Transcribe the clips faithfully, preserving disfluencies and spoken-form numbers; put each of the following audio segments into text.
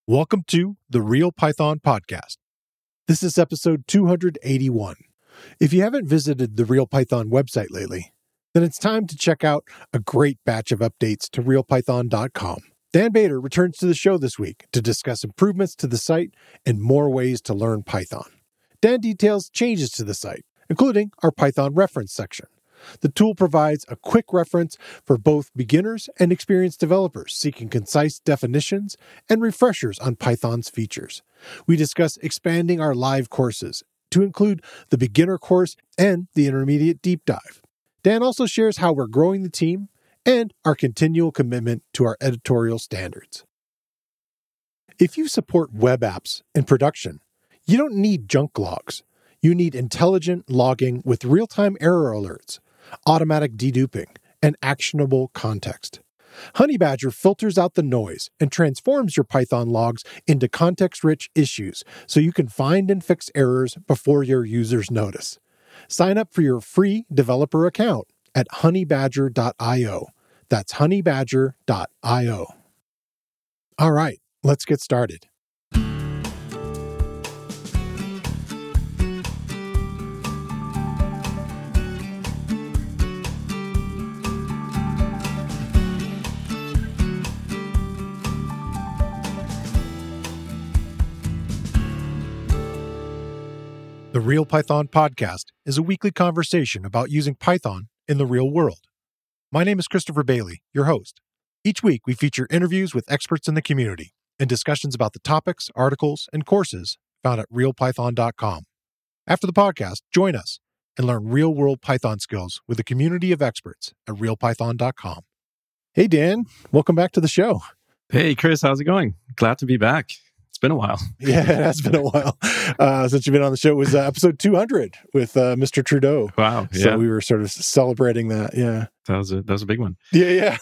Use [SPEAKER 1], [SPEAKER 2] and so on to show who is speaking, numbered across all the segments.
[SPEAKER 1] Welcome to the Real Python Podcast. This is episode two hundred eighty-one. If you haven't visited the Real Python website lately, then it's time to check out a great batch of updates to real python dot com. Dan Bader returns to the show this week to discuss improvements to the site and more ways to learn Python. Dan details changes to the site, including our Python reference section. The tool provides a quick reference for both beginners and experienced developers seeking concise definitions and refreshers on Python's features. We discuss expanding our live courses to include the beginner course and the intermediate deep dive. Dan also shares how we're growing the team and our continual commitment to our editorial standards. If you support web apps in production, you don't need junk logs. You need intelligent logging with real-time error alerts, automatic deduping, and actionable context. Honeybadger filters out the noise and transforms your Python logs into context-rich issues so you can find and fix errors before your users notice. Sign up for your free developer account at honeybadger dot io. That's honeybadger dot io. All right, let's get started. The Real Python Podcast is a weekly conversation about using Python in the real world. My name is Christopher Bailey, your host. Each week, we feature interviews with experts in the community and discussions about the topics, articles, and courses found at real python dot com. After the podcast, join us and learn real-world Python skills with a community of experts at real python dot com. Hey, Dan. Welcome back to the show.
[SPEAKER 2] Hey, Chris. How's it going? Glad to be back. It's been a while.
[SPEAKER 1] Yeah, it has been a while uh, since you've been on the show. It was uh, episode two hundred with uh, Mister Trudeau.
[SPEAKER 2] Wow. Yeah.
[SPEAKER 1] So we were sort of celebrating that. Yeah.
[SPEAKER 2] That was a, that was a big one.
[SPEAKER 1] Yeah, yeah.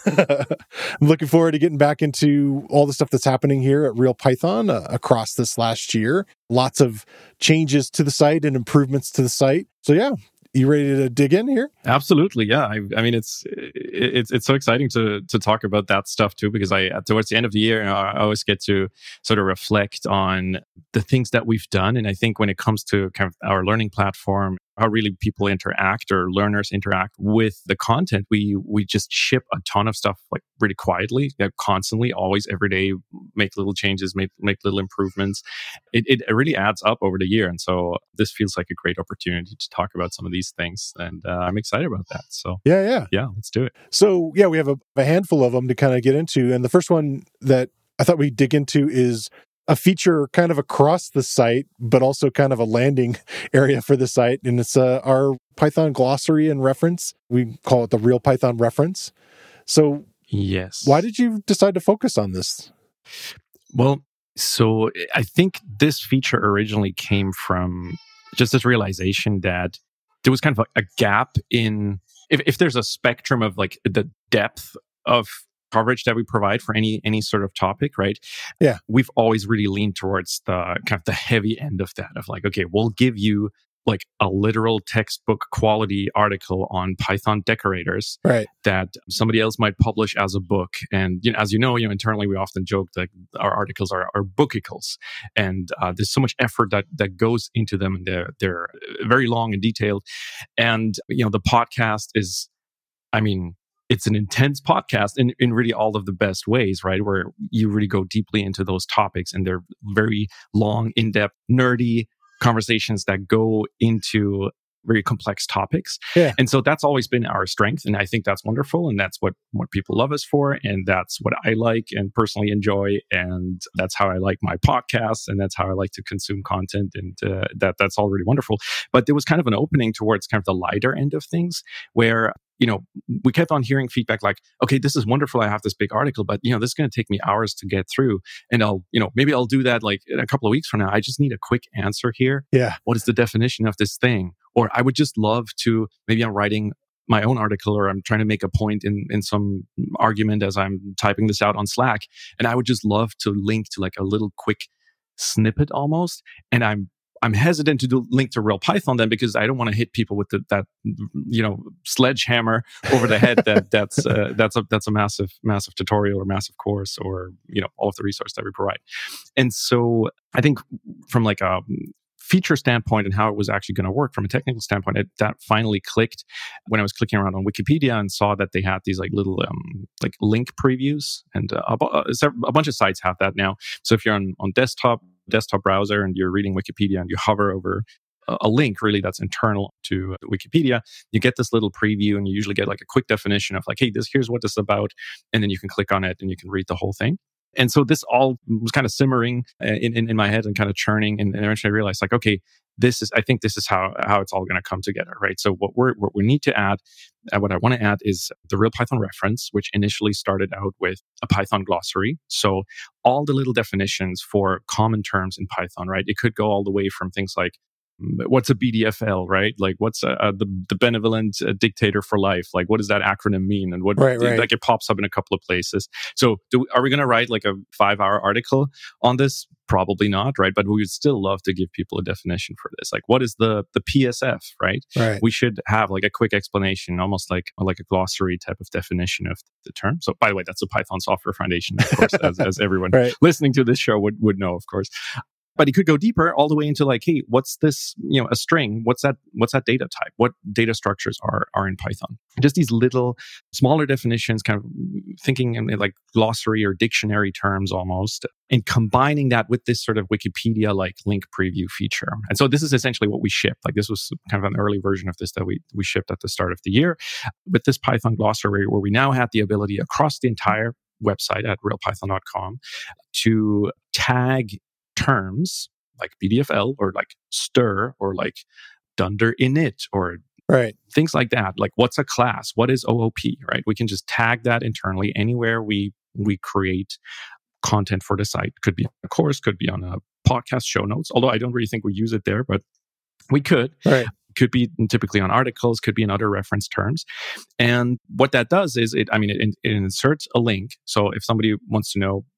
[SPEAKER 1] I'm looking forward to getting back into all the stuff that's happening here at Real Python uh, across this last year. Lots of changes to the site and improvements to the site. So yeah, you ready to dig in here?
[SPEAKER 2] Absolutely, yeah. I, I mean, it's it's it's so exciting to to talk about that stuff too, because I towards the end of the year, you know, I always get to sort of reflect on the things that we've done, and I think when it comes to kind of our learning platform, how really people interact or learners interact with the content, we we just ship a ton of stuff like really quietly, you know, constantly, always, every day, make little changes, make make little improvements. It it really adds up over the year, and so this feels like a great opportunity to talk about some of these things, and uh, I'm excited about that. So
[SPEAKER 1] yeah, yeah,
[SPEAKER 2] yeah, let's do it.
[SPEAKER 1] So yeah, we have a, a handful of them to kind of get into, and the first one that I thought we'd dig into is a feature kind of across the site, but also kind of a landing area for the site. And it's uh, our Python glossary and reference. We call it the Real Python reference. So
[SPEAKER 2] yes,
[SPEAKER 1] why did you decide to focus on this?
[SPEAKER 2] Well, so I think this feature originally came from just this realization that there was kind of a, a gap in, if, if there's a spectrum of like the depth of coverage that we provide for any any sort of topic, right?
[SPEAKER 1] Yeah.
[SPEAKER 2] We've always really leaned towards the kind of the heavy end of that, of like, okay, we'll give you like a literal textbook quality article on Python decorators,
[SPEAKER 1] right,
[SPEAKER 2] that somebody else might publish as a book. And you know, as you know, you know, internally we often joke that our articles are, are bookicles, and uh, there's so much effort that that goes into them, and they're they're very long and detailed. And you know, the podcast is, I mean, it's an intense podcast in, in really all of the best ways, right? Where you really go deeply into those topics, and they're very long, in-depth, nerdy conversations that go into very complex topics.
[SPEAKER 1] Yeah.
[SPEAKER 2] And so that's always been our strength. And I think that's wonderful. And that's what, what people love us for. And that's what I like and personally enjoy. And that's how I like my podcasts. And that's how I like to consume content. And uh, that that's all really wonderful. But there was kind of an opening towards kind of the lighter end of things where, you know, we kept on hearing feedback like, okay, this is wonderful. I have this big article, but, you know, this is going to take me hours to get through. And I'll, you know, maybe I'll do that like in a couple of weeks from now. I just need a quick answer here.
[SPEAKER 1] Yeah.
[SPEAKER 2] What is the definition of this thing? Or I would just love to, maybe I'm writing my own article, or I'm trying to make a point in, in some argument as I'm typing this out on Slack. And I would just love to link to like a little quick snippet almost. And I'm I'm hesitant to do link to real Python then because I don't want to hit people with the, that, you know, sledgehammer over the head. That that's uh, that's a that's a massive massive tutorial or massive course or you know all of the resources that we provide. And so I think from like a feature standpoint and how it was actually going to work from a technical standpoint, it, that finally clicked when I was clicking around on Wikipedia and saw that they had these like little um, like link previews, and uh, a, a bunch of sites have that now. So if you're on on desktop. desktop browser and you're reading Wikipedia and you hover over a, a link really that's internal to Wikipedia, you get this little preview and you usually get like a quick definition of like, hey, this here's what this is about. And then you can click on it and you can read the whole thing. And so this all was kind of simmering in, in, in my head and kind of churning. And, and eventually I realized like, okay, this is, I think this is how, how it's all going to come together, right? So what we're, what we need to add, uh, what I want to add is the Real Python reference, which initially started out with a Python glossary. So all the little definitions for common terms in Python, right? It could go all the way from things like, what's a B D F L, right? Like what's a, a, the, the benevolent uh, dictator for life? Like what does that acronym mean? And what,
[SPEAKER 1] right, right.
[SPEAKER 2] like it pops up in a couple of places. So do, are we going to write like a five hour article on this? Probably not, right? But we would still love to give people a definition for this. Like what is the the P S F, right?
[SPEAKER 1] Right.
[SPEAKER 2] We should have like a quick explanation, almost like like a glossary type of definition of the term. So by the way, that's the Python Software Foundation, of course, as, as everyone
[SPEAKER 1] right.
[SPEAKER 2] listening to this show would, would know, of course. But it could go deeper all the way into like, hey, what's this, you know, a string? What's that, what's that data type? What data structures are, are in Python? Just these little smaller definitions, kind of thinking in like glossary or dictionary terms almost, and combining that with this sort of Wikipedia-like link preview feature. And so this is essentially what we shipped. Like this was kind of an early version of this that we, we shipped at the start of the year with this Python glossary where we now had the ability across the entire website at real python dot com to tag terms like B D F L or like stir or like dunder init or
[SPEAKER 1] right.
[SPEAKER 2] things like that. Like what's a class? What is O O P, right? We can just tag that internally anywhere we we create content for the site. Could be a course, could be on a podcast show notes, although I don't really think we use it there, but we could.
[SPEAKER 1] Right.
[SPEAKER 2] Could be typically on articles, could be in other reference terms. And what that does is, it, I mean, it, it inserts a link. So if somebody wants to know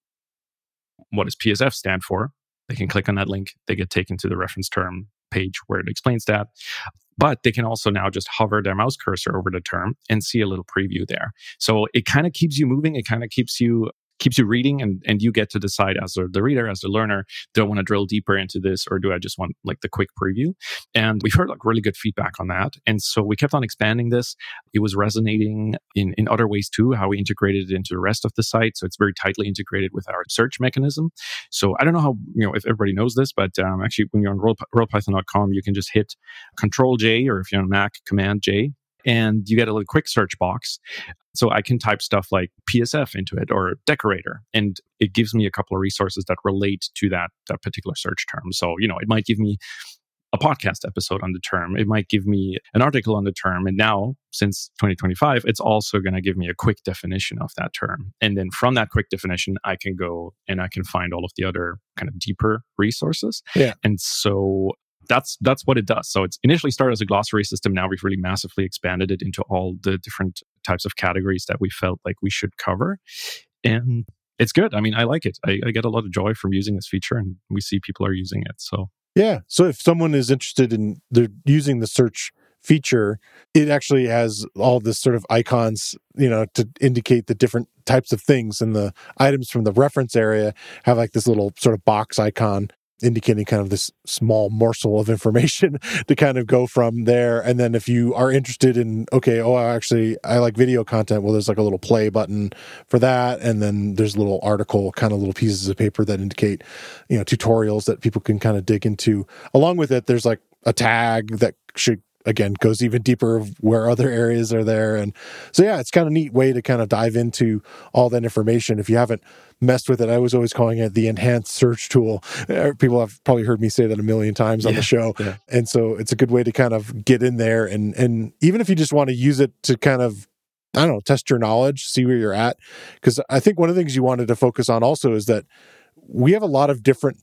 [SPEAKER 2] what does P S F stand for, they can click on that link. They get taken to the reference term page where it explains that. But they can also now just hover their mouse cursor over the term and see a little preview there. So it kind of keeps you moving. It kind of keeps you keeps you reading, and, and you get to decide as the, the reader, as the learner, do I want to drill deeper into this or do I just want like the quick preview? And we've heard like really good feedback on that. And so we kept on expanding this. It was resonating in, in other ways too, how we integrated it into the rest of the site. So it's very tightly integrated with our search mechanism. So I don't know how, you know, if everybody knows this, but um, actually when you're on real python dot com, you can just hit Control J, or if you're on Mac, Command J, and you get a little quick search box. So I can type stuff like P S F into it or decorator, and it gives me a couple of resources that relate to that, that particular search term. So, you know, it might give me a podcast episode on the term. It might give me an article on the term. And now, since twenty twenty-five, it's also going to give me a quick definition of that term. And then from that quick definition, I can go and I can find all of the other kind of deeper resources.
[SPEAKER 1] Yeah.
[SPEAKER 2] And so That's that's what it does. So it's initially started as a glossary system. Now we've really massively expanded it into all the different types of categories that we felt like we should cover. And it's good. I mean, I like it. I, I get a lot of joy from using this feature, and we see people are using it. So
[SPEAKER 1] yeah. So if someone is interested in they're using the search feature, it actually has all this sort of icons, you know, to indicate the different types of things. And the items from the reference area have like this little sort of box icon indicating kind of this small morsel of information to kind of go from there. And then if you are interested in, okay, oh, actually, I like video content, well, there's like a little play button for that. And then there's a little article, kind of little pieces of paper that indicate, you know, tutorials that people can kind of dig into. Along with it, there's like a tag that should, again, goes even deeper of where other areas are there. And so, yeah, it's kind of a neat way to kind of dive into all that information. If you haven't messed with it, I was always calling it the enhanced search tool. People have probably heard me say that a million times on
[SPEAKER 2] yeah,
[SPEAKER 1] the show.
[SPEAKER 2] Yeah.
[SPEAKER 1] And so it's a good way to kind of get in there. And, and even if you just want to use it to kind of, I don't know, test your knowledge, see where you're at. Because I think one of the things you wanted to focus on also is that we have a lot of different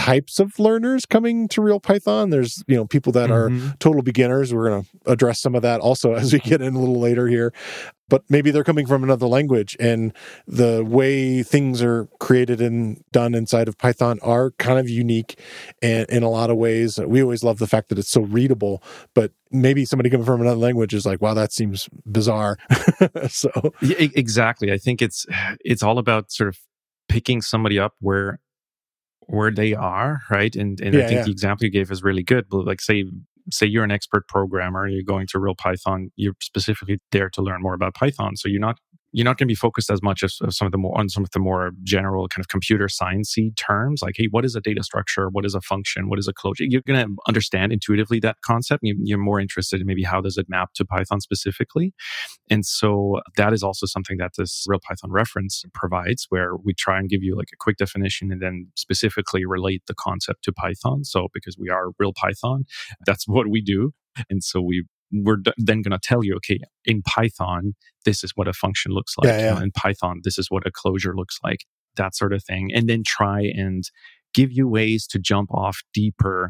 [SPEAKER 1] types of learners coming to Real Python. There's, you know, people that mm-hmm. are total beginners. We're going to address some of that also as we get in a little later here. But maybe they're coming from another language, and the way things are created and done inside of Python are kind of unique and in a lot of ways. We always love the fact that it's so readable, but maybe somebody coming from another language is like, wow, that seems bizarre. So
[SPEAKER 2] yeah, exactly. I think it's it's all about sort of picking somebody up where where they are, right? And and yeah, I think yeah. the example you gave is really good. But like say say you're an expert programmer, you're going to Real Python, you're specifically there to learn more about Python. So you're not you're not going to be focused as much as, as some of the more on some of the more general kind of computer sciencey terms, like, hey, what is a data structure? What is a function? What is a closure? You're going to understand intuitively that concept. You're more interested in maybe how does it map to Python specifically. And so that is also something that this Real Python reference provides, where we try and give you like a quick definition and then specifically relate the concept to Python. So because we are Real Python, that's what we do. And so we we're d- then going to tell you, okay, in Python, this is what a function looks like.
[SPEAKER 1] Yeah, yeah.
[SPEAKER 2] You know, in Python, this is what a closure looks like, that sort of thing. And then try and give you ways to jump off deeper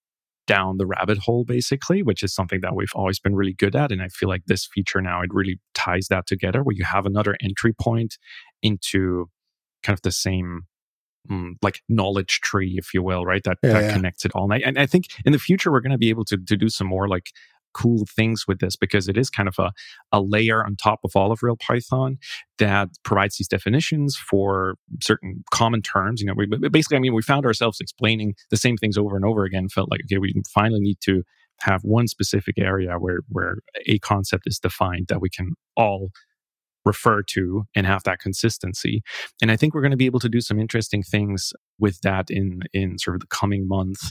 [SPEAKER 2] down the rabbit hole, basically, which is something that we've always been really good at. And I feel like this feature now, it really ties that together, where you have another entry point into kind of the same Mm, like knowledge tree, if you will, right? That,
[SPEAKER 1] yeah,
[SPEAKER 2] that
[SPEAKER 1] yeah.
[SPEAKER 2] connects it all. And I, and I think in the future, we're going to be able to, to do some more like cool things with this, because it is kind of a, a layer on top of all of Real Python that provides these definitions for certain common terms. You know, we basically, I mean, we found ourselves explaining the same things over and over again, felt like, okay, we finally need to have one specific area where, where a concept is defined that we can all refer to and have that consistency. And I think we're going to be able to do some interesting things with that in in sort of the coming month.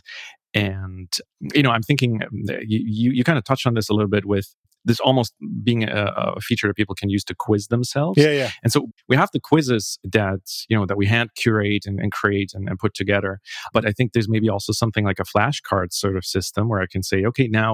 [SPEAKER 2] And, you know, I'm thinking you you, you kind of touched on this a little bit with this almost being a, a feature that people can use to quiz themselves.
[SPEAKER 1] Yeah, yeah.
[SPEAKER 2] And so we have the quizzes that, you know, that we hand curate and, and create and, and put together. But I think there's maybe also something like a flashcard sort of system where I can say, okay, now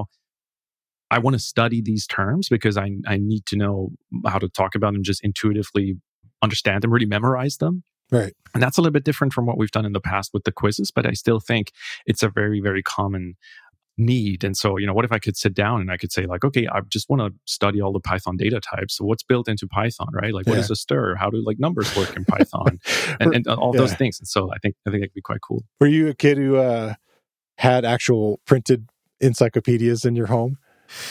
[SPEAKER 2] I want to study these terms because I I need to know how to talk about them, just intuitively understand them, really memorize them.
[SPEAKER 1] Right.
[SPEAKER 2] And that's a little bit different from what we've done in the past with the quizzes, but I still think it's a very, very common need. And so, you know, what if I could sit down and I could say like, okay, I just want to study all the Python data types. So what's built into Python, right? Like, what yeah. is a stir? How do like numbers work in Python? and, and all yeah. those things. And so I think, I think it could be quite cool.
[SPEAKER 1] Were you a kid who uh, had actual printed encyclopedias in your home?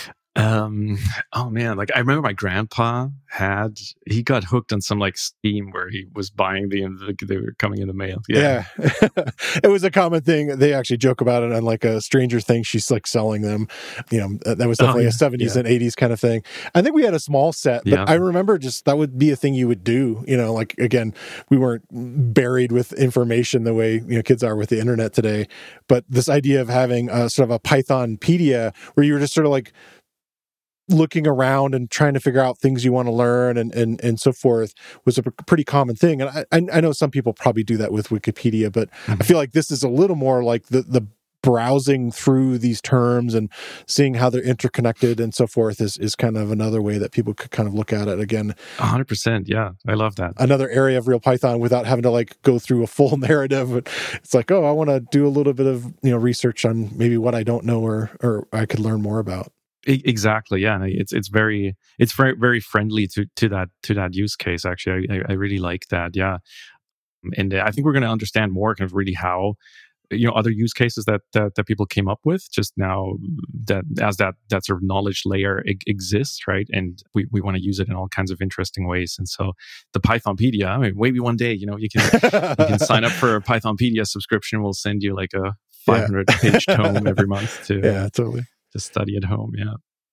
[SPEAKER 2] Um, oh man, like I remember my grandpa had, he got hooked on some like scheme where he was buying the, they were coming in the mail.
[SPEAKER 1] Yeah. yeah. It was a common thing. They actually joke about it on like a Stranger Things. She's like selling them, you know, that was definitely oh, yeah. a seventies yeah. and eighties kind of thing. I think we had a small set, but yeah. I remember just that would be a thing you would do, you know, like again, we weren't buried with information the way, you know, kids are with the internet today, but this idea of having a sort of a Pythonpedia where you were just sort of like looking around and trying to figure out things you want to learn and, and, and so forth was a pretty common thing. And I, I know some people probably do that with Wikipedia, but mm-hmm. I feel like this is a little more like the, the browsing through these terms and seeing how they're interconnected and so forth is, is kind of another way that people could kind of look at it again.
[SPEAKER 2] A hundred percent. Yeah. I love that.
[SPEAKER 1] Another area of Real Python without having to like go through a full narrative. It's like, oh, I want to do a little bit of, you know, research on maybe what I don't know or, or I could learn more about.
[SPEAKER 2] Exactly, yeah. It's it's very it's very very friendly to to that to that use case. Actually, I I really like that. Yeah, and I think we're going to understand more kind of really how, you know, other use cases that that, that people came up with just now that as that that sort of knowledge layer e- exists, right? And we, we want to use it in all kinds of interesting ways. And so the Pythonpedia, I mean, maybe one day, you know, you can you can sign up for a Pythonpedia subscription. We'll send you like a five hundred yeah. page tome every month to
[SPEAKER 1] yeah, totally.
[SPEAKER 2] to study at home. Yeah.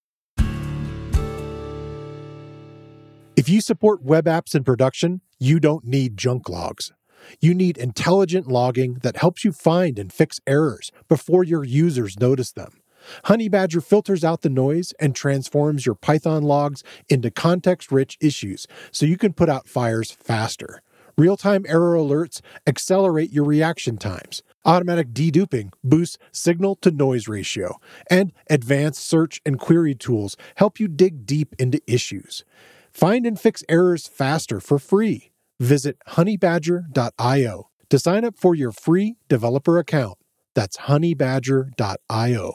[SPEAKER 1] If you support web apps in production, you don't need junk logs. You need intelligent logging that helps you find and fix errors before your users notice them. Honeybadger filters out the noise and transforms your Python logs into context-rich issues so you can put out fires faster. Real-time error alerts accelerate your reaction times. Automatic deduping boosts signal-to-noise ratio. And advanced search and query tools help you dig deep into issues. Find and fix errors faster for free. Visit honeybadger dot io to sign up for your free developer account. That's honey badger dot io.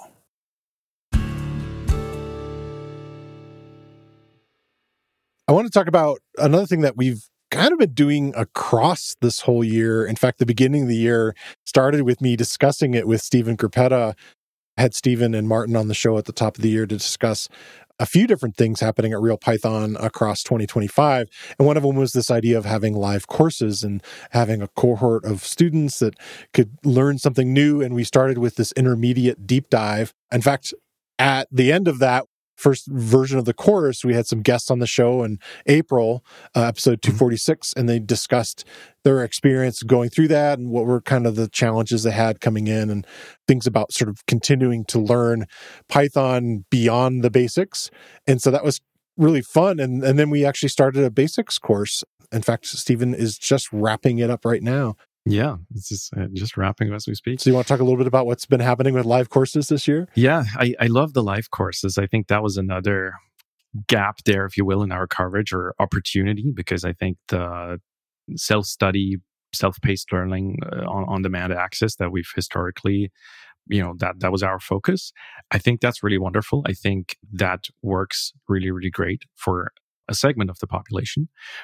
[SPEAKER 1] I want to talk about another thing that we've kind of been doing across this whole year. In fact, the beginning of the year started with me discussing it with Stephen Gruppetta. I had Stephen and Martin on the show at the top of the year to discuss a few different things happening at RealPython across twenty twenty-five. And one of them was this idea of having live courses and having a cohort of students that could learn something new. And we started with this intermediate deep dive. In fact, at the end of that first version of the course, we had some guests on the show in April, uh, episode two forty-six, and they discussed their experience going through that and what were kind of the challenges they had coming in and things about sort of continuing to learn Python beyond the basics. And so that was really fun. And, and then we actually started a basics course. In fact, Stephen is just wrapping it up right now.
[SPEAKER 2] Yeah, it's just, uh, just wrapping as we speak.
[SPEAKER 1] So you want to talk a little bit about what's been happening with live courses this year?
[SPEAKER 2] Yeah, I, I love the live courses. I think that was another gap there, if you will, in our coverage or opportunity, because I think the self-study, self-paced learning, uh, on, on-demand access that we've historically, you know, that that was our focus. I think that's really wonderful. I think that works really, really great for a segment of the population.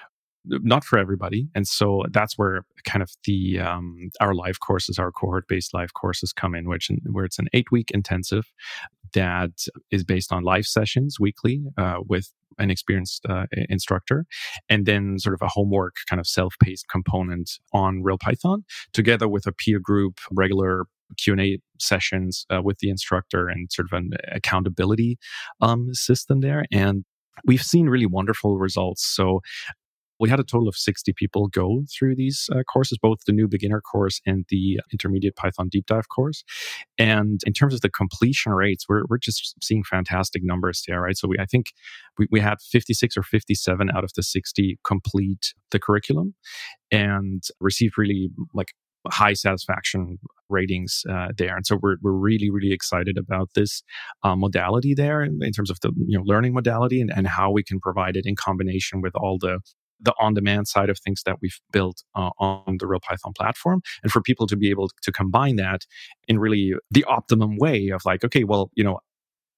[SPEAKER 2] Not for everybody. And so that's where kind of the um, our live courses, our cohort-based live courses come in, which where it's an eight-week intensive that is based on live sessions weekly uh, with an experienced uh, instructor, and then sort of a homework kind of self-paced component on RealPython, together with a peer group, regular Q and A sessions uh, with the instructor, and sort of an accountability um, system there. And we've seen really wonderful results. So we had a total of sixty people go through these uh, courses, both the new beginner course and the intermediate Python deep dive course. And in terms of the completion rates, we're we're just seeing fantastic numbers there, right? So we, I think we, we had fifty-six or fifty-seven out of the sixty complete the curriculum and received really like high satisfaction ratings uh, there. And so we're we're really, really excited about this uh, modality there in, in terms of the you know learning modality and, and how we can provide it in combination with all the the on-demand side of things that we've built uh, on the RealPython platform, and for people to be able to combine that in really the optimum way of like, okay, well, you know,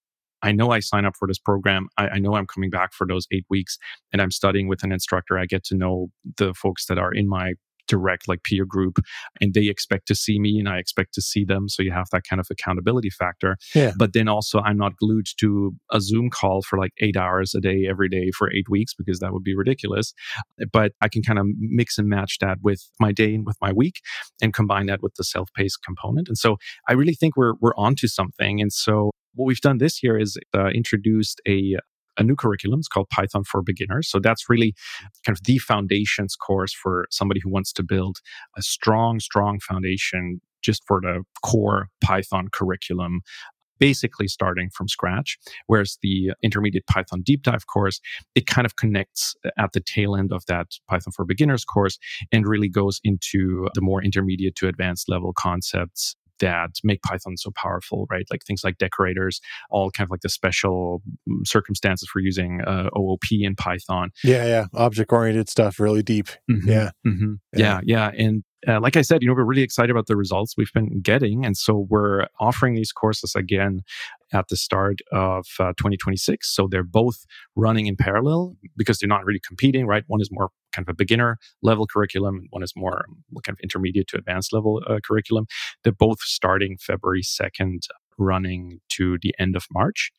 [SPEAKER 2] I know I sign up for this program. I, I know I'm coming back for those eight weeks and I'm studying with an instructor. I get to know the folks that are in my direct like peer group, and they expect to see me and I expect to see them. So you have that kind of accountability factor.
[SPEAKER 1] Yeah.
[SPEAKER 2] But then also I'm not glued to a Zoom call for like eight hours a day, every day for eight weeks, because that would be ridiculous. But I can kind of mix and match that with my day and with my week and combine that with the self-paced component. And so I really think we're, we're onto something. And so what we've done this year is uh, introduced a a new curriculum. It's called Python for Beginners. So that's really kind of the foundations course for somebody who wants to build a strong, strong foundation just for the core Python curriculum, basically starting from scratch. Whereas the intermediate Python deep dive course, it kind of connects at the tail end of that Python for Beginners course and really goes into the more intermediate to advanced level concepts that make Python so powerful, right? Like things like decorators, all kind of like the special circumstances for using uh, O O P in Python.
[SPEAKER 1] Yeah, yeah. Object-oriented stuff, really deep.
[SPEAKER 2] Mm-hmm.
[SPEAKER 1] Yeah.
[SPEAKER 2] Mm-hmm. yeah. Yeah, yeah. And uh, like I said, you know, we're really excited about the results we've been getting. And so we're offering these courses again at the start of uh, twenty twenty-six. So they're both running in parallel because they're not really competing, right? One is more kind of a beginner level curriculum, and one is more kind of intermediate to advanced level uh, curriculum. They're both starting February second, running to the end of March.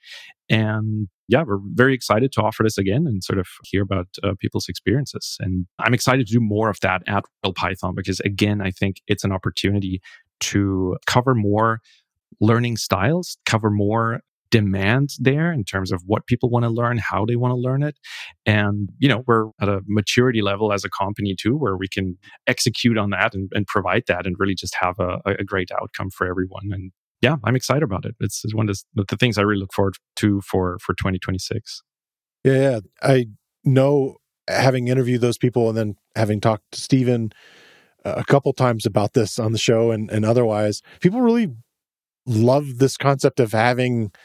[SPEAKER 2] And yeah, we're very excited to offer this again and sort of hear about uh, people's experiences. And I'm excited to do more of that at RealPython because, again, I think it's an opportunity to cover more learning styles, cover more demand there in terms of what people want to learn, how they want to learn it. And, you know, we're at a maturity level as a company too, where we can execute on that and, and provide that and really just have a, a great outcome for everyone. And yeah, I'm excited about it. It's, it's one of the, the things I really look forward to for, for twenty twenty-six.
[SPEAKER 1] Yeah, yeah. I know, having interviewed those people and then having talked to Stephen uh, a couple times about this on the show and, and otherwise, people really love this concept of having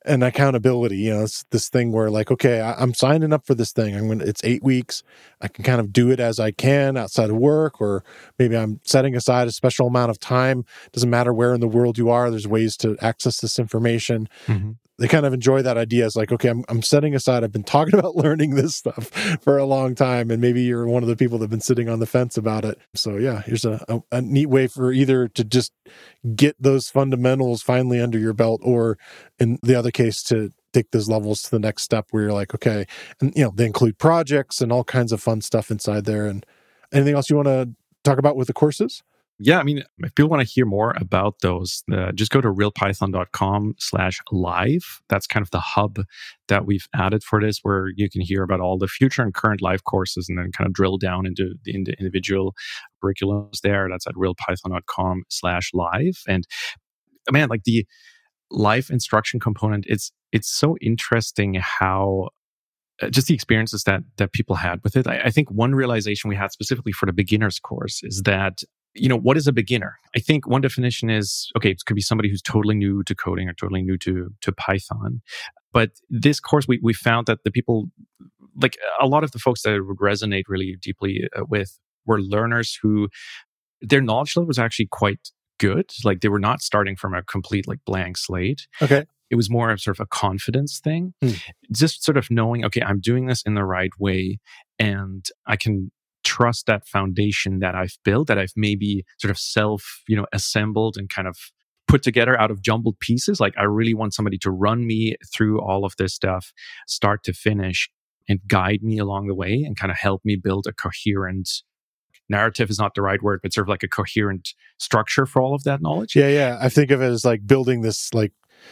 [SPEAKER 1] and accountability. You know, it's this thing where like, okay, I, I'm signing up for this thing. I'm going to, it's eight weeks. I can kind of do it as I can outside of work, or maybe I'm setting aside a special amount of time. Doesn't matter where in the world you are. There's ways to access this information. Mm-hmm. They kind of enjoy that idea. It's like, okay, I'm I'm setting aside, I've been talking about learning this stuff for a long time, and maybe you're one of the people that have been sitting on the fence about it. So yeah, here's a, a, a neat way for either to just get those fundamentals finally under your belt, or in the other case, to take those levels to the next step where you're like, okay, and you know, they include projects and all kinds of fun stuff inside there. And anything else you want to talk about with the courses?
[SPEAKER 2] Yeah, I mean, if people want to hear more about those, uh, just go to realpython.com slash live. That's kind of the hub that we've added for this, where you can hear about all the future and current live courses and then kind of drill down into the into individual curriculums there. That's at realpython.com slash live. And man, like the live instruction component, it's it's so interesting how uh, just the experiences that that people had with it. I, I think one realization we had specifically for the beginners course is that, you know, what is a beginner? I think one definition is, okay, it could be somebody who's totally new to coding or totally new to, to Python. But this course, we, we found that the people, like a lot of the folks that it would resonate really deeply uh, with were learners who, their knowledge level was actually quite good. Like they were not starting from a complete like blank slate.
[SPEAKER 1] Okay.
[SPEAKER 2] It was more of sort of a confidence thing. Hmm. Just sort of knowing, okay, I'm doing this in the right way and I can trust that foundation that I've built, that I've maybe sort of self, you know, assembled and kind of put together out of jumbled pieces. Like I really want somebody to run me through all of this stuff, start to finish, and guide me along the way and kind of help me build a coherent narrative is not the right word, but sort of like a coherent structure for all of that knowledge.
[SPEAKER 1] Yeah, yeah. I think of it as like building this like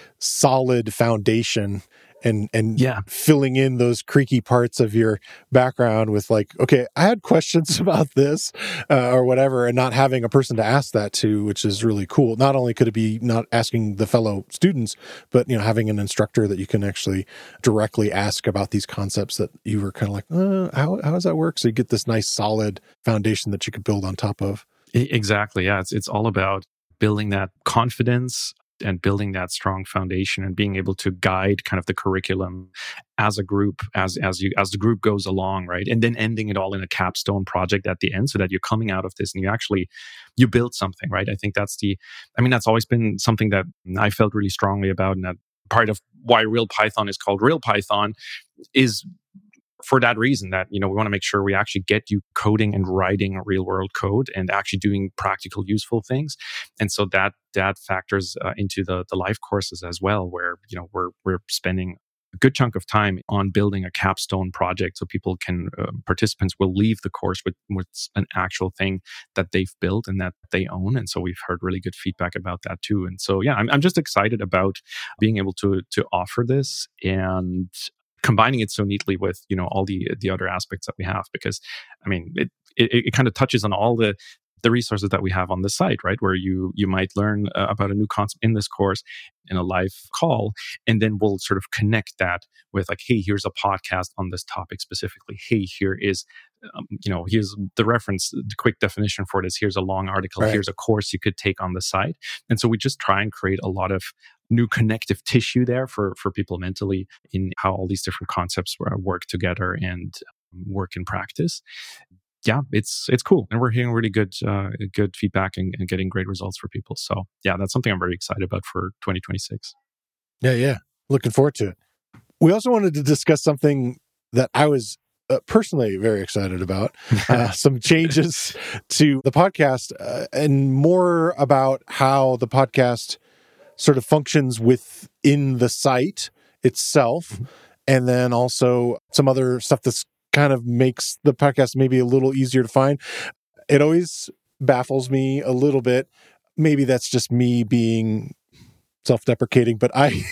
[SPEAKER 1] solid foundation and and
[SPEAKER 2] yeah.
[SPEAKER 1] filling in those creaky parts of your background with like, okay, I had questions about this uh, or whatever, and not having a person to ask that to, which is really cool. Not only could it be not asking the fellow students, but you know, having an instructor that you can actually directly ask about these concepts that you were kind of like, uh, how how does that work? So you get this nice solid foundation that you could build on top of.
[SPEAKER 2] Exactly. Yeah, it's it's all about building that confidence and building that strong foundation and being able to guide kind of the curriculum as a group, as as you as the group goes along, right? And then ending it all in a capstone project at the end, so that you're coming out of this and you actually you build something, right? I think that's the, I mean, that's always been something that I felt really strongly about, and that part of why Real Python is called Real Python is for that reason, that, you know, we want to make sure we actually get you coding and writing real world code and actually doing practical, useful things. And so that that factors uh, into the the live courses as well, where, you know, we're we're spending a good chunk of time on building a capstone project, so people can uh, participants will leave the course with with an actual thing that they've built and that they own. And so we've heard really good feedback about that too. And so yeah, I'm I'm just excited about being able to to offer this and combining it so neatly with, you know, all the the other aspects that we have, because I mean it it, it kind of touches on all the the resources that we have on the site, right? Where you you might learn uh, about a new concept in this course in a live call, and then we'll sort of connect that with like, hey, here's a podcast on this topic specifically. Hey, here is um, you know, here's the reference, the quick definition for this. Here's a long article. Right. Here's a course you could take on the site. And so we just try and create a lot of new connective tissue there for for people mentally in how all these different concepts work together and work in practice. Yeah, it's it's cool, and we're hearing really good uh, good feedback and, and getting great results for people. So yeah, that's something I'm very excited about for twenty twenty-six.
[SPEAKER 1] Yeah, yeah, looking forward to it. We also wanted to discuss something that I was uh, personally very excited about: uh, some changes to the podcast, uh, and more about how the podcast sort of functions within the site itself, mm-hmm. and then also some other stuff that's kind of makes the podcast maybe a little easier to find. It always baffles me a little bit. Maybe that's just me being self-deprecating, but I,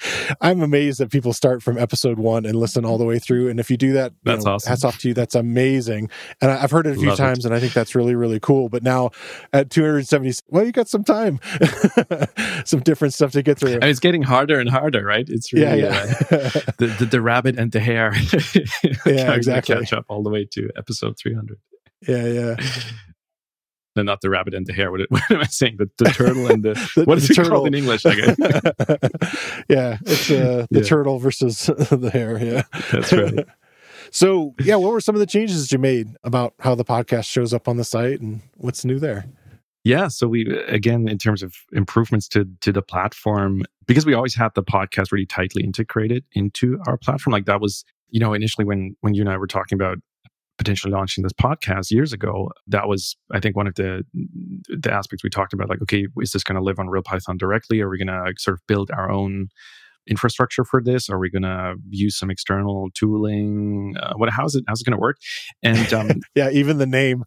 [SPEAKER 1] I'm amazed that people start from episode one and listen all the way through. And if you do that,
[SPEAKER 2] that's
[SPEAKER 1] know,
[SPEAKER 2] awesome.
[SPEAKER 1] Hats off to you. That's amazing. And I, I've heard it a few
[SPEAKER 2] Love
[SPEAKER 1] times,
[SPEAKER 2] it.
[SPEAKER 1] And I think that's really, really cool. But now at two hundred seventy, well, you got some time, some different stuff to get through.
[SPEAKER 2] And it's getting harder and harder, right? It's really
[SPEAKER 1] yeah, yeah.
[SPEAKER 2] uh, the, the the rabbit and the hare.
[SPEAKER 1] Yeah, exactly.
[SPEAKER 2] Catch up all the way to episode three hundred.
[SPEAKER 1] Yeah, yeah.
[SPEAKER 2] No, not the rabbit and the hare. What, what am I saying? The, the turtle and the,
[SPEAKER 1] the
[SPEAKER 2] what is
[SPEAKER 1] the
[SPEAKER 2] it
[SPEAKER 1] turtle.
[SPEAKER 2] called in English? I guess.
[SPEAKER 1] Yeah, it's uh, the
[SPEAKER 2] Yeah.
[SPEAKER 1] turtle versus the hare. Yeah,
[SPEAKER 2] That's right.
[SPEAKER 1] So, yeah, what were some of the changes that you made about how the podcast shows up on the site and what's new there?
[SPEAKER 2] Yeah, so we again in terms of improvements to to the platform, because we always had the podcast really tightly integrated into our platform. Like that was, you know, initially when when you and I were talking about potentially launching this podcast years ago, that was, I think, one of the the aspects we talked about. Like, okay, is this going to live on RealPython directly? Are we going to sort of build our own infrastructure for this? Are we going to use some external tooling? Uh, what? How's it? How's it going to work? And um,
[SPEAKER 1] yeah, even the name,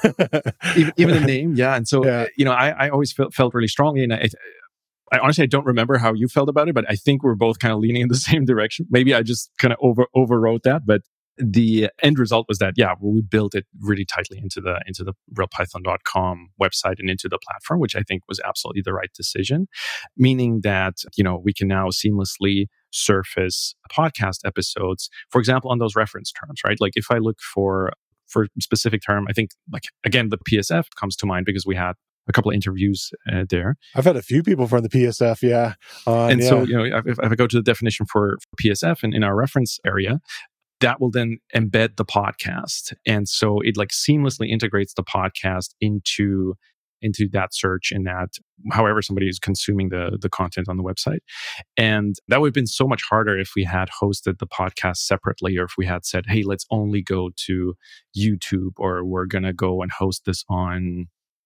[SPEAKER 2] even, even the name, yeah. And so,
[SPEAKER 1] Yeah.
[SPEAKER 2] you know, I, I always felt, felt really strongly, and I, I honestly I don't remember how you felt about it, but I think we're both kind of leaning in the same direction. Maybe I just kind of over overwrote that, but the end result was that yeah, we built it really tightly into the into the real python dot com website and into the platform, which I think was absolutely the right decision. Meaning that, you know, we can now seamlessly surface podcast episodes, for example, on those reference terms, right? Like if I look for for a specific term, I think like again the P S F comes to mind because we had a couple of interviews uh, there.
[SPEAKER 1] I've had a few people from the P S F, yeah. Uh,
[SPEAKER 2] and
[SPEAKER 1] yeah.
[SPEAKER 2] so, you know, if, if I go to the definition for, for P S F and in our reference area, that will then embed the podcast. And so it like seamlessly integrates the podcast into, into that search and that however somebody is consuming the, the content on the website. And that would have been so much harder if we had hosted the podcast separately, or if we had said, hey, let's only go to YouTube, or we're going to go and host this on,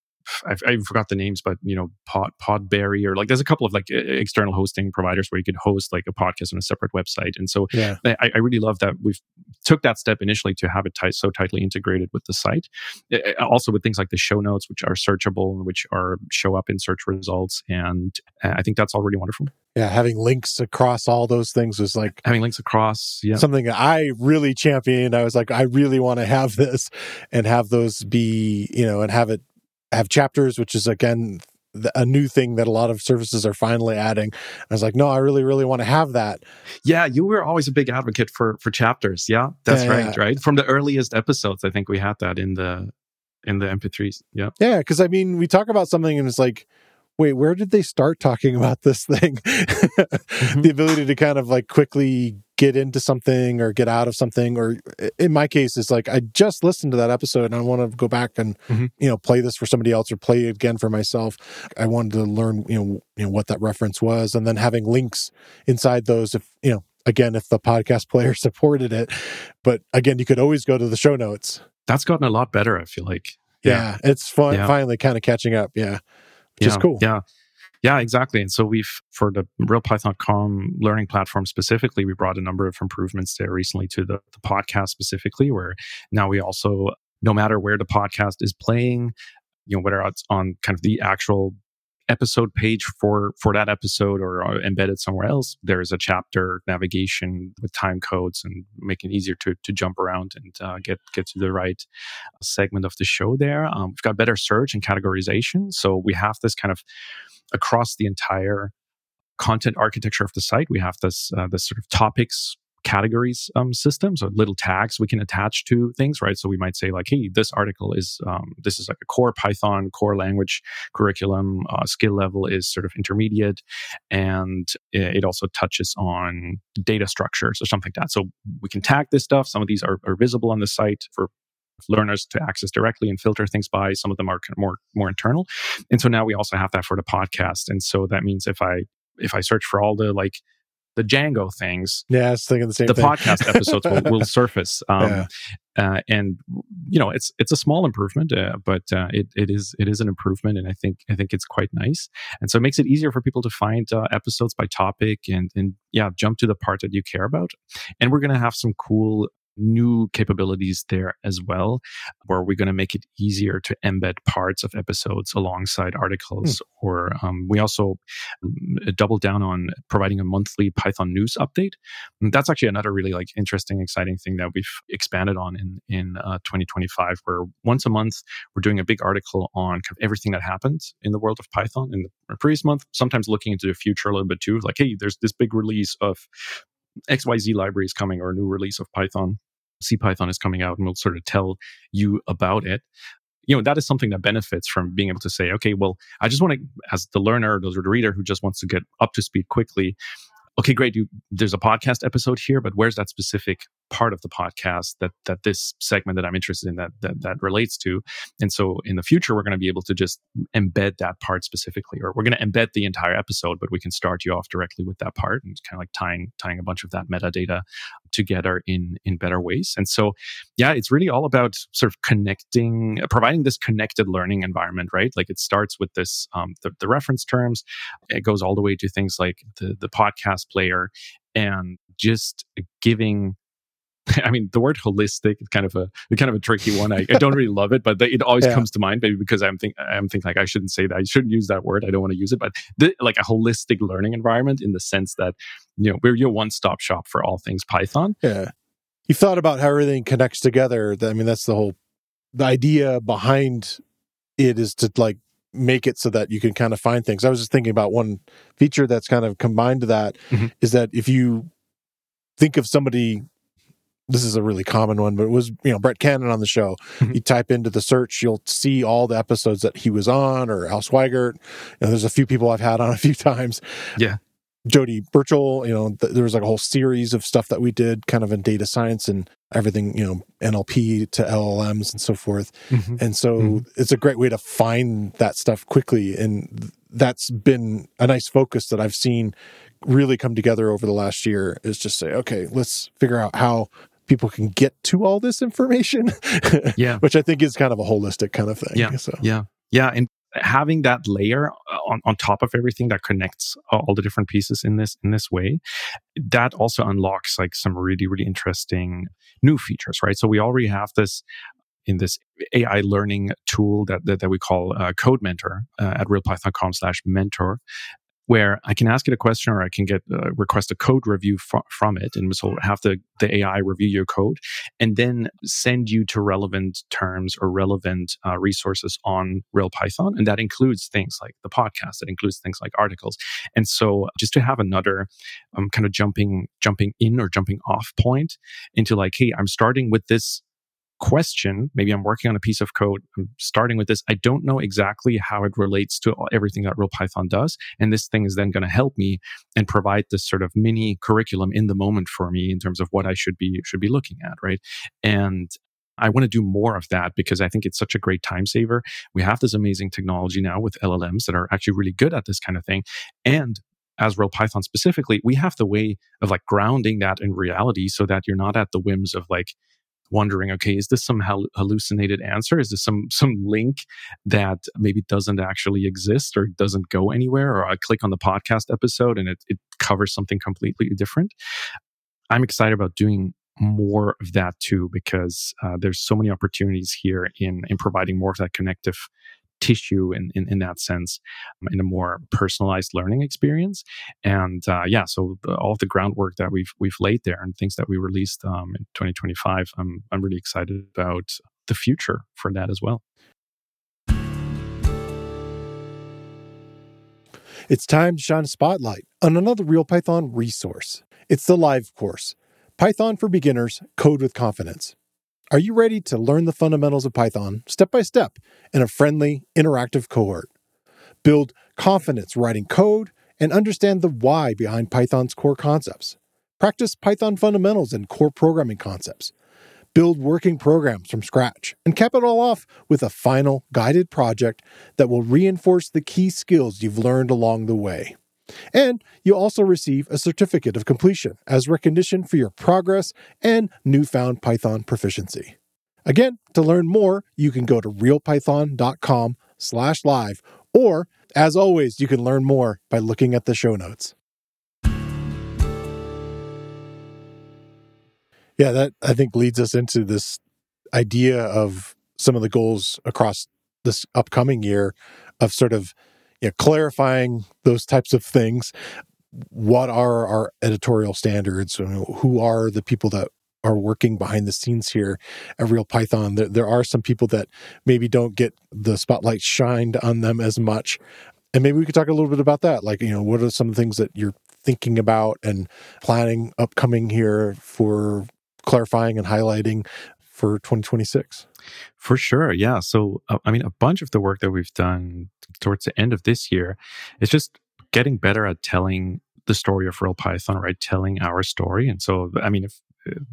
[SPEAKER 2] I, I forgot the names, but you know, Pod, Podberry, or like there's a couple of like external hosting providers where you could host like a podcast on a separate website. And so
[SPEAKER 1] yeah.
[SPEAKER 2] I, I really love that we've took that step initially to have it tight, so tightly integrated with the site. It, also with things like the show notes, which are searchable, which are show up in search results. And I think that's all really wonderful.
[SPEAKER 1] Yeah, having links across all those things was like
[SPEAKER 2] having links across, yeah,
[SPEAKER 1] something that I really championed. I was like, I really want to have this and have those be, you know, and have it have chapters, which is again a new thing that a lot of services are finally adding. I was like, no, I really, really want to have that.
[SPEAKER 2] Yeah, you were always a big advocate for for chapters. Yeah, that's
[SPEAKER 1] yeah,
[SPEAKER 2] right,
[SPEAKER 1] yeah.
[SPEAKER 2] right? From the earliest episodes, I think we had that in the in the M P threes. Yeah,
[SPEAKER 1] yeah, because I mean, we talk about something and it's like, wait, where did they start talking about this thing? mm-hmm. The ability to kind of like quickly get into something or get out of something, or in my case, it's like I just listened to that episode and I want to go back and mm-hmm. you know, play this for somebody else or play it again for myself. I wanted to learn, you know, you know what that reference was, and then having links inside those. If you know, again, if the podcast player supported it, but again, you could always go to the show notes.
[SPEAKER 2] That's gotten a lot better, I feel like.
[SPEAKER 1] Yeah, yeah it's fun. Yeah. Finally, kind of catching up. Yeah, which
[SPEAKER 2] yeah,
[SPEAKER 1] is cool.
[SPEAKER 2] Yeah. Yeah, exactly. And so we've, for the real python dot com learning platform specifically, we brought a number of improvements there recently to the, the podcast specifically, where now we also, no matter where the podcast is playing, you know, whether it's on kind of the actual episode page for, for that episode or embedded somewhere else, there is a chapter navigation with time codes and making it easier to, to jump around and uh, get, get to the right segment of the show there. Um, we've got better search and categorization. So we have this kind of across the entire content architecture of the site, we have this uh, this sort of topics categories um, system. So little tags we can attach to things, right? So we might say like, hey, this article is um, this is like a core Python core language curriculum. Uh, skill level is sort of intermediate, and it also touches on data structures or something like that. So we can tag this stuff. Some of these are, are visible on the site for learners to access directly and filter things by. Some of them are kind of more more internal, and so now we also have that for the podcast. And so that means if I if I search for all the like the Django things,
[SPEAKER 1] yeah, I was thinking the same
[SPEAKER 2] the
[SPEAKER 1] thing.
[SPEAKER 2] podcast episodes will, will surface. Um,
[SPEAKER 1] yeah.
[SPEAKER 2] uh, and you know, it's it's a small improvement, uh, but uh, it it is it is an improvement, and I think I think it's quite nice. And so it makes it easier for people to find uh, episodes by topic and and yeah, jump to the part that you care about. And we're going to have some cool new capabilities there as well, where we're going to make it easier to embed parts of episodes alongside articles. Mm. Or um, we also double down on providing a monthly Python news update. And that's actually another really like interesting, exciting thing that we've expanded on in in uh, twenty twenty-five, where once a month we're doing a big article on kind of everything that happens in the world of Python in the previous month. Sometimes looking into the future a little bit too, like hey, there's this big release of X Y Z library is coming, or a new release of Python, CPython is coming out, and we'll sort of tell you about it. you know, that is something that benefits from being able to say, okay, well, I just want to, as the learner or the reader who just wants to get up to speed quickly, okay, great. You, there's a podcast episode here, but where's that specific part of the podcast that that this segment that I'm interested in that that, that relates to? And so in the future, we're going to be able to just embed that part specifically, or we're going to embed the entire episode, but we can start you off directly with that part, and it's kind of like tying tying a bunch of that metadata together in in better ways. And so, yeah, it's really all about sort of connecting, providing this connected learning environment, right? Like it starts with this um, the, the reference terms, it goes all the way to things like the the podcast player, and just giving. I mean, the word holistic is kind of a kind of a tricky one. I, I don't really love it, but it always yeah. comes to mind. Maybe because I'm think I'm thinking like I shouldn't say that. I shouldn't use that word. I don't want to use it. But the, like a holistic learning environment in the sense that, you know, we're your one-stop shop for all things Python.
[SPEAKER 1] Yeah, you've thought about how everything connects together. I mean, that's the whole the idea behind it is to like make it so that you can kind of find things. I was just thinking about one feature that's kind of combined to that mm-hmm. is that if you think of somebody. This is a really common one, but it was, you know, Brett Cannon on the show. Mm-hmm. You type into the search, you'll see all the episodes that he was on, or Al Swigert. You know, there's a few people I've had on a few times.
[SPEAKER 2] Yeah.
[SPEAKER 1] Jody Burchell, you know, th- there was like a whole series of stuff that we did kind of in data science and everything, you know, N L P to L L Ms and so forth. Mm-hmm. And so mm-hmm. it's a great way to find that stuff quickly. And that's been a nice focus that I've seen really come together over the last year, is just say, okay, let's figure out how people can get to all this information.
[SPEAKER 2] Yeah.
[SPEAKER 1] Which I think is kind of a holistic kind of thing.
[SPEAKER 2] Yeah.
[SPEAKER 1] So.
[SPEAKER 2] Yeah. Yeah. And having that layer on, on top of everything that connects all the different pieces in this in this way, that also unlocks like some really, really interesting new features, right? So we already have this in this A I learning tool that that, that we call uh, Code Mentor uh, at realpython.com slash mentor, where I can ask it a question or I can get uh, request a code review fr- from it. And so have the, the A I review your code and then send you to relevant terms or relevant uh, resources on RealPython. And that includes things like the podcast. It includes things like articles. And so just to have another um, kind of jumping, jumping in or jumping off point into like, hey, I'm starting with this question. Maybe I'm working on a piece of code. I'm starting with this. I don't know exactly how it relates to everything that RealPython does. And this thing is then going to help me and provide this sort of mini curriculum in the moment for me in terms of what I should be, should be looking at, right? And I want to do more of that because I think it's such a great time saver. We have this amazing technology now with L L Ms that are actually really good at this kind of thing. And as RealPython specifically, we have the way of like grounding that in reality so that you're not at the whims of like, wondering, okay, is this some hal- hallucinated answer? Is this some some link that maybe doesn't actually exist or doesn't go anywhere? Or I click on the podcast episode and it, it covers something completely different. I'm excited about doing more of that too, because uh, there's so many opportunities here in in providing more of that connective tissue in, in, in that sense, um, in a more personalized learning experience. And uh, yeah, so the, all of the groundwork that we've we've laid there and things that we released um, in twenty twenty-five, I'm I'm really excited about the future for that as well.
[SPEAKER 1] It's time to shine a spotlight on another RealPython resource. It's the live course, Python for Beginners, Code with Confidence. Are you ready to learn the fundamentals of Python step by step in a friendly, interactive cohort? Build confidence writing code and understand the why behind Python's core concepts. Practice Python fundamentals and core programming concepts. Build working programs from scratch and cap it all off with a final guided project that will reinforce the key skills you've learned along the way. And you'll also receive a certificate of completion as recognition for your progress and newfound Python proficiency. Again, to learn more, you can go to realpython.com slash live, or as always, you can learn more by looking at the show notes. Yeah, that I think leads us into this idea of some of the goals across this upcoming year of sort of you know, clarifying those types of things. What are our editorial standards? Who are the people that are working behind the scenes here at RealPython? There, there are some people that maybe don't get the spotlight shined on them as much. And maybe we could talk a little bit about that. Like, you know, what are some of the things that you're thinking about and planning upcoming here for clarifying and highlighting for twenty twenty-six?
[SPEAKER 2] For sure. Yeah. So, uh, I mean, a bunch of the work that we've done towards the end of this year is just getting better at telling the story of Real Python, right? Telling our story. And so, I mean, if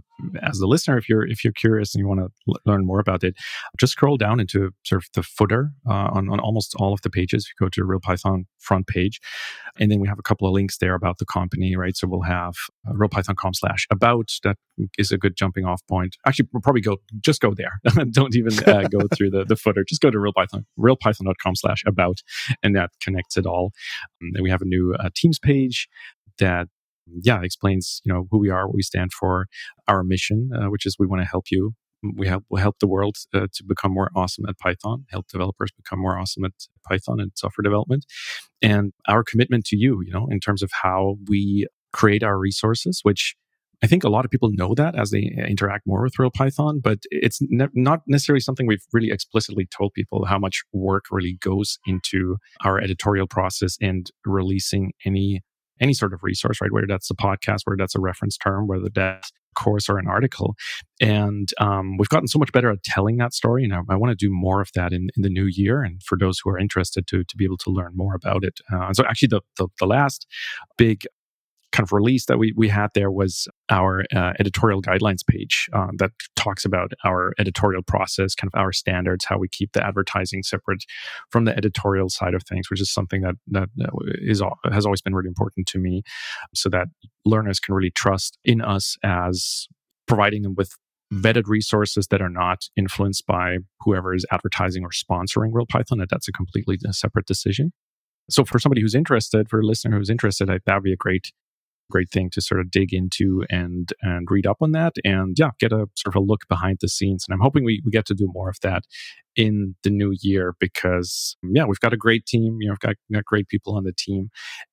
[SPEAKER 2] as the listener, if you're if you're curious and you want to l- learn more about it, just scroll down into sort of the footer uh, on on almost all of the pages. If you go to the Real Python front page, and then we have a couple of links there about the company, right? So we'll have uh, realpython.com slash about. That is a good jumping off point. Actually, we'll probably go just go there. Don't even uh, go through the, the footer. Just go to realpython realpython.com slash about, and that connects it all. Um, then we have a new uh, Teams page that yeah explains you know who we are, what we stand for, our mission, uh, which is we want to help you. We help we help the world uh, to become more awesome at Python, help developers become more awesome at Python and software development, and our commitment to you, you know, in terms of how we create our resources, which I think a lot of people know that as they interact more with Real Python, but it's ne- not necessarily something we've really explicitly told people how much work really goes into our editorial process and releasing any any sort of resource, right? Whether that's a podcast, whether that's a reference term, whether that's a course or an article. And um, we've gotten so much better at telling that story. And I, I want to do more of that in, in the new year. And for those who are interested to, to be able to learn more about it. Uh, and so actually the, the, the last big kind of release that we, we had there was our uh, editorial guidelines page uh, that talks about our editorial process, kind of our standards, how we keep the advertising separate from the editorial side of things, which is something that that is has always been really important to me, so that learners can really trust in us as providing them with vetted resources that are not influenced by whoever is advertising or sponsoring Real Python. That that's a completely separate decision. So for somebody who's interested, for a listener who's interested, that would be a great great thing to sort of dig into and and read up on that, and yeah, get a sort of a look behind the scenes. And I'm hoping we, we get to do more of that in the new year, because yeah, we've got a great team, you know, we've got, got great people on the team,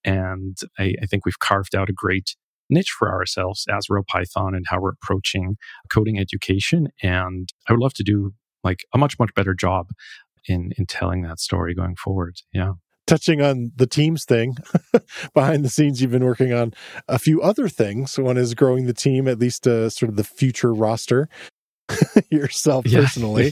[SPEAKER 2] and I, I think we've carved out a great niche for ourselves as Real Python and how we're approaching coding education. And I would love to do like a much, much better job in in telling that story going forward. Yeah.
[SPEAKER 1] Touching on the Teams thing, behind the scenes, you've been working on a few other things. One is growing the team, at least uh, sort of the future roster, yourself
[SPEAKER 2] Yeah.
[SPEAKER 1] personally.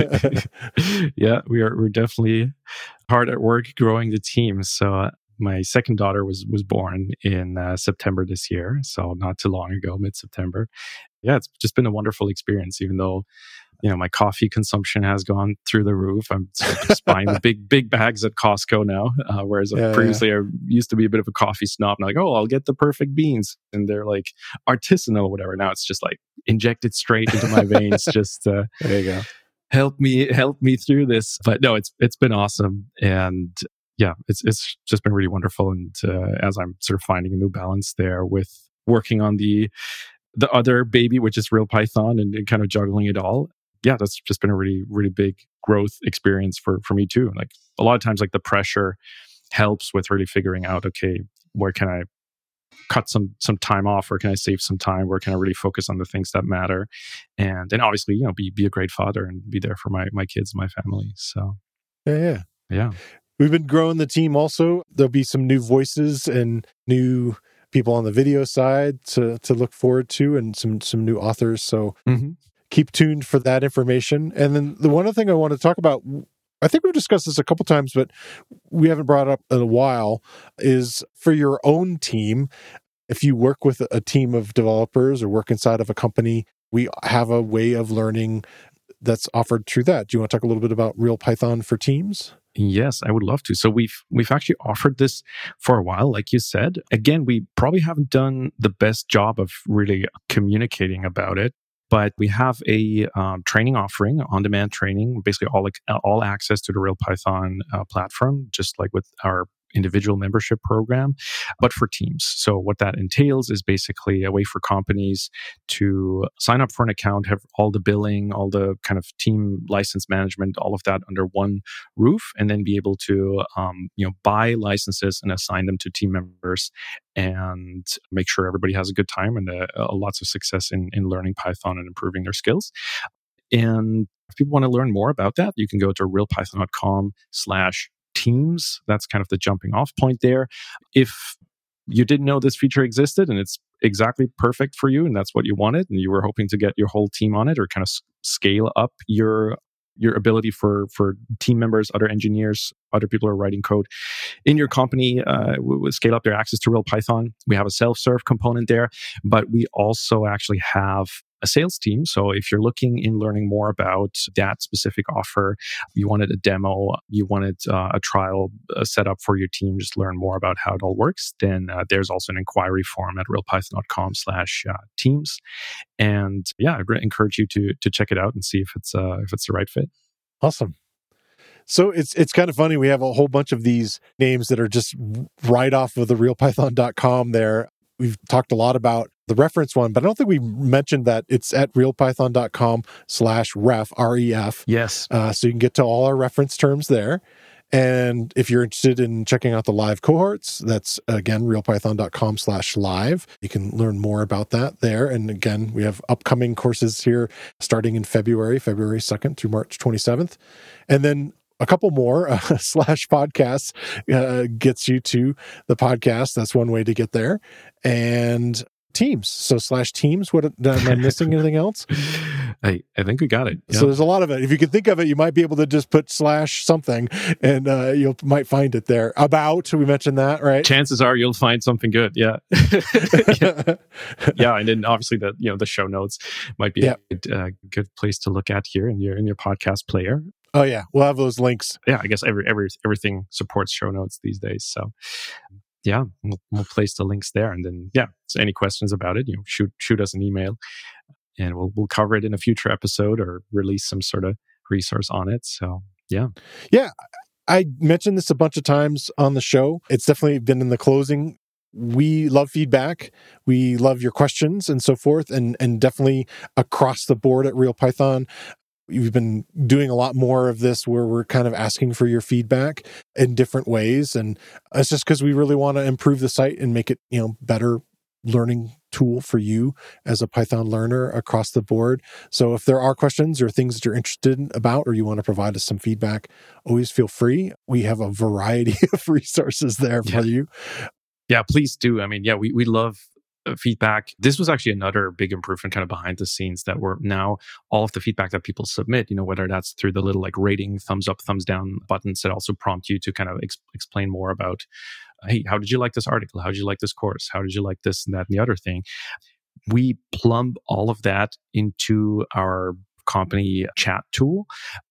[SPEAKER 2] Yeah, we are we're definitely hard at work growing the team. So uh, my second daughter was was born in uh, September this year, so not too long ago, mid-September. Yeah, it's just been a wonderful experience, even though you know, my coffee consumption has gone through the roof. I'm just buying the big, big bags at Costco now. Uh, whereas
[SPEAKER 1] Yeah,
[SPEAKER 2] previously I used to be a bit of a coffee snob. And I'm like, oh, I'll get the perfect beans. And they're like artisanal or whatever. Now it's just like injected straight into my veins. Just uh,
[SPEAKER 1] there you go.
[SPEAKER 2] help me, help me through this. But no, it's it's been awesome. And yeah, it's it's just been really wonderful. And uh, as I'm sort of finding a new balance there with working on the the other baby, which is Real Python, and, and kind of juggling it all. Yeah, that's just been a really, really big growth experience for, for me too. Like a lot of times, like the pressure helps with really figuring out, okay, where can I cut some some time off? Where can I save some time? Where can I really focus on the things that matter? And then obviously, you know, be be a great father and be there for my my kids, my family. So
[SPEAKER 1] Yeah, yeah.
[SPEAKER 2] yeah.
[SPEAKER 1] We've been growing the team also. There'll be some new voices and new people on the video side to to look forward to, and some some new authors. So
[SPEAKER 2] Mm-hmm.
[SPEAKER 1] keep tuned for that information. And then the one other thing I want to talk about, I think we've discussed this a couple times, but we haven't brought it up in a while, is for your own team. If you work with a team of developers or work inside of a company, we have a way of learning that's offered through that. Do you want to talk a little bit about Real Python for Teams?
[SPEAKER 2] Yes, I would love to. So we've we've actually offered this for a while, like you said. Again, we probably haven't done the best job of really communicating about it. But we have a um, training offering, on-demand training, basically all all access to the Real Python uh, platform, just like with our individual membership program, but for teams. So what that entails is basically a way for companies to sign up for an account, have all the billing, all the kind of team license management, all of that under one roof, and then be able to um, you know buy licenses and assign them to team members and make sure everybody has a good time and uh, uh, lots of success in, in learning Python and improving their skills. And if people want to learn more about that, you can go to realpython.com slash teams. That's kind of the jumping off point there. If you didn't know this feature existed and it's exactly perfect for you and that's what you wanted and you were hoping to get your whole team on it or kind of s- scale up your your ability for for team members, other engineers, other people who are writing code in your company, uh, we, we scale up their access to real Python. We have a self-serve component there, but we also actually have a sales team. So if you're looking in learning more about that specific offer, you wanted a demo, you wanted uh, a trial uh, set up for your team, just learn more about how it all works, then uh, there's also an inquiry form at realpython.com slash teams. And yeah, I encourage you to to check it out and see if it's uh, if it's the right fit.
[SPEAKER 1] Awesome. So it's it's kind of funny. We have a whole bunch of these names that are just right off of the real python dot com there. We've talked a lot about the reference one, but I don't think we mentioned that it's at realpython.com slash ref, R E F.
[SPEAKER 2] Yes.
[SPEAKER 1] Uh, so you can get to all our reference terms there. And if you're interested in checking out the live cohorts, that's, again, realpython.com slash live. You can learn more about that there. And again, we have upcoming courses here starting in February, February second through March twenty-seventh. And then a couple more uh, slash podcasts uh, gets you to the podcast. That's one way to get there. And Teams. So slash Teams. What am I missing? Anything else?
[SPEAKER 2] I, I think we got it. Yep.
[SPEAKER 1] So there's a lot of it. If you can think of it, you might be able to just put slash something and uh, you might find it there. About, we mentioned that, right?
[SPEAKER 2] Chances are you'll find something good. Yeah. yeah. yeah. And then obviously the, you know, the show notes might be yep. a good, uh, good place to look at here in your, in your podcast player.
[SPEAKER 1] Oh yeah. We'll have those links.
[SPEAKER 2] Yeah. I guess every, every, everything supports show notes these days. So yeah, we'll, we'll place the links there. And then, yeah, so any questions about it, you know, shoot, shoot us an email and we'll, we'll cover it in a future episode or release some sort of resource on it. So yeah.
[SPEAKER 1] Yeah. I mentioned this a bunch of times on the show. It's definitely been in the closing. We love feedback. We love your questions and so forth. And, and definitely across the board at RealPython, we've been doing a lot more of this where we're kind of asking for your feedback in different ways. And it's just because we really want to improve the site and make it, you know, better learning tool for you as a Python learner across the board. So if there are questions or things that you're interested in about, or you want to provide us some feedback, always feel free. We have a variety of resources there for
[SPEAKER 2] yeah.
[SPEAKER 1] you.
[SPEAKER 2] Yeah, please do. I mean, yeah, we, we love feedback. This was actually another big improvement kind of behind the scenes that we're now all of the feedback that people submit, you know, whether that's through the little like rating, thumbs up, thumbs down buttons that also prompt you to kind of ex- explain more about, hey, how did you like this article? How did you like this course? How did you like this and that and the other thing? We plumb all of that into our company chat tool.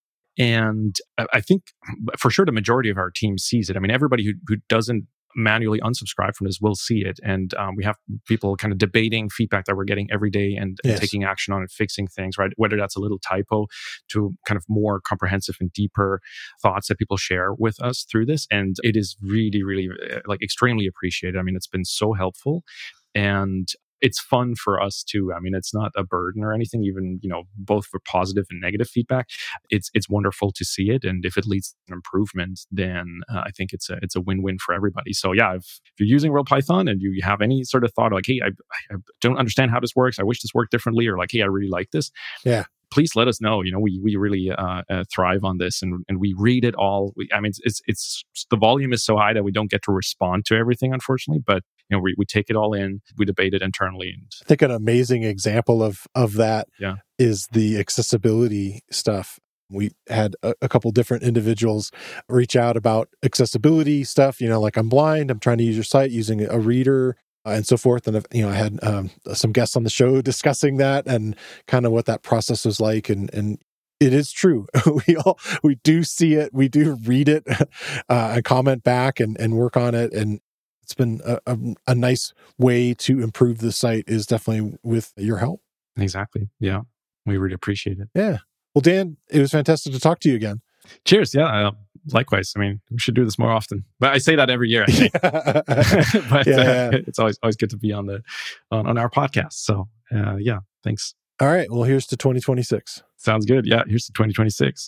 [SPEAKER 2] And I think for sure the majority of our team sees it. I mean, everybody who, who doesn't manually unsubscribe from this will see it. And um, we have people kind of debating feedback that we're getting every day and, yes. and taking action on it, fixing things, right? Whether that's a little typo to kind of more comprehensive and deeper thoughts that people share with us through this. And it is really, really like extremely appreciated. I mean, it's been so helpful. And it's fun for us too. I mean, it's not a burden or anything, even, you know, both for positive and negative feedback. It's it's wonderful to see it. And if it leads to an improvement, then uh, I think it's a it's a win-win for everybody. So yeah, if, if you're using RealPython and you have any sort of thought like, hey, I, I don't understand how this works, I wish this worked differently, or like, hey, I really like this.
[SPEAKER 1] Yeah.
[SPEAKER 2] Please let us know. You know, we we really uh, uh, thrive on this, and and we read it all. We, I mean, it's, it's it's the volume is so high that we don't get to respond to everything, unfortunately. But you know, we we take it all in, we debate it internally. And
[SPEAKER 1] I think an amazing example of of that
[SPEAKER 2] yeah.
[SPEAKER 1] is the accessibility stuff. We had a, a couple different individuals reach out about accessibility stuff. You know, like I'm blind, I'm trying to use your site using a reader. Uh, and so forth. And, you know, I had um, some guests on the show discussing that and kind of what that process was like. And, and it is true. we all, we do see it. We do read it uh, and comment back and, and work on it. And it's been a, a, a nice way to improve the site is definitely with your help.
[SPEAKER 2] Exactly. Yeah. We really appreciate it.
[SPEAKER 1] Yeah. Well, Dan, it was fantastic to talk to you again.
[SPEAKER 2] Cheers. Yeah. Uh, likewise. I mean, we should do this more often. But I say that every year, I think. but
[SPEAKER 1] yeah,
[SPEAKER 2] uh,
[SPEAKER 1] yeah.
[SPEAKER 2] it's always always good to be on the on, on our podcast. So uh, yeah, thanks.
[SPEAKER 1] All right. Well, here's to twenty twenty-six.
[SPEAKER 2] Sounds good. Yeah. Here's to twenty twenty-six.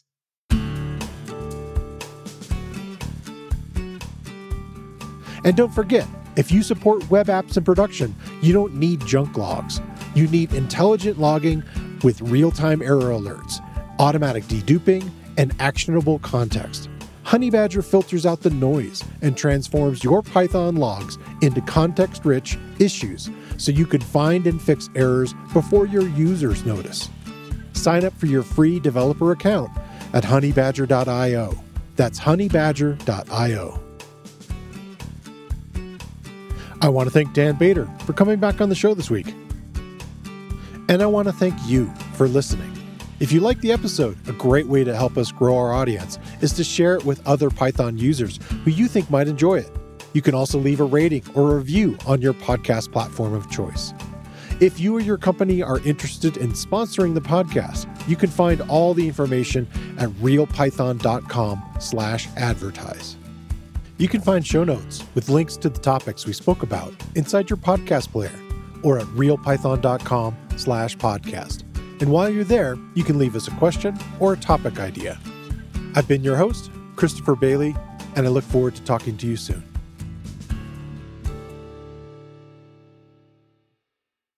[SPEAKER 1] And don't forget, if you support web apps in production, you don't need junk logs. You need intelligent logging with real-time error alerts, automatic deduping, and actionable context. Honeybadger filters out the noise and transforms your Python logs into context-rich issues so you can find and fix errors before your users notice. Sign up for your free developer account at honeybadger dot io. That's honeybadger dot io. I want to thank Dan Bader for coming back on the show this week. And I want to thank you for listening. If you like the episode, a great way to help us grow our audience is to share it with other Python users who you think might enjoy it. You can also leave a rating or a review on your podcast platform of choice. If you or your company are interested in sponsoring the podcast, you can find all the information at realpython.com slash advertise. You can find show notes with links to the topics we spoke about inside your podcast player or at realpython.com slash podcast. And while you're there, you can leave us a question or a topic idea. I've been your host, Christopher Bailey, and I look forward to talking to you soon.